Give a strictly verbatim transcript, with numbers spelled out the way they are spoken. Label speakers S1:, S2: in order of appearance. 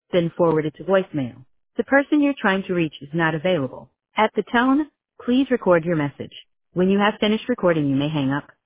S1: been forwarded to voicemail. The person you're trying to reach is not available. At the tone, please record your message. When you have finished recording, you may hang up.